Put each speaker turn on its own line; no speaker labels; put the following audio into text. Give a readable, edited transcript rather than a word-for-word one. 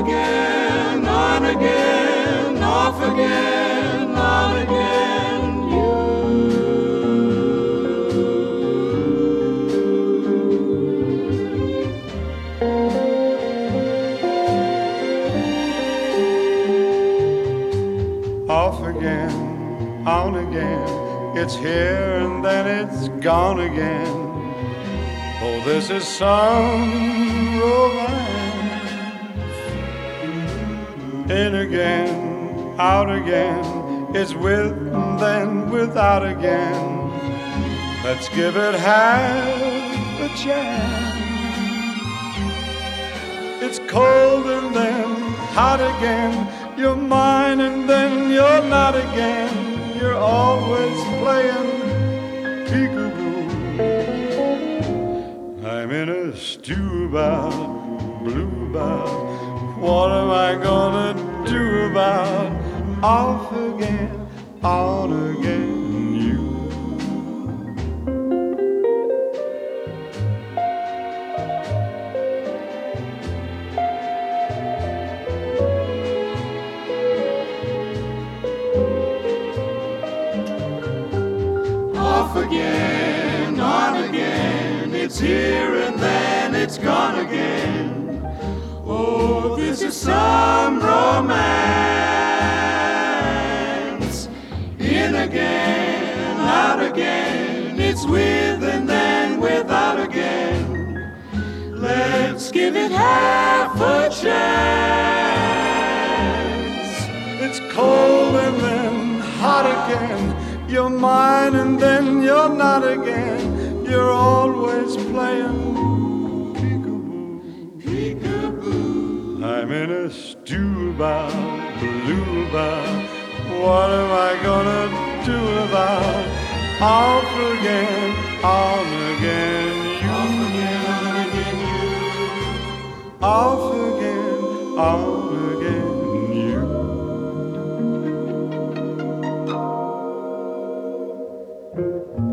again, on again, off again, on again, you.
Off again, on again, it's here and then it's gone again. Oh, this is some romance. In again, out again, it's with and then without again. Let's give it half a chance. It's cold and then hot again. You're mine and then you're not again. You're always playing peekaboo. I'm in a stew about, blue about. What am I gonna do about off again, on again, you?
Off again, on again, it's here and then it's gone again. Oh, this is some romance. In again, out again, it's with and then without again. Let's give it half a chance.
It's cold and then hot again. You're mine and then you're not again. You're always playing peekaboo.
Peekaboo.
I'm in a stew about, blue about. What am I gonna do about off again, on again, you?
Off again, on again, you.
Off again, on again, you.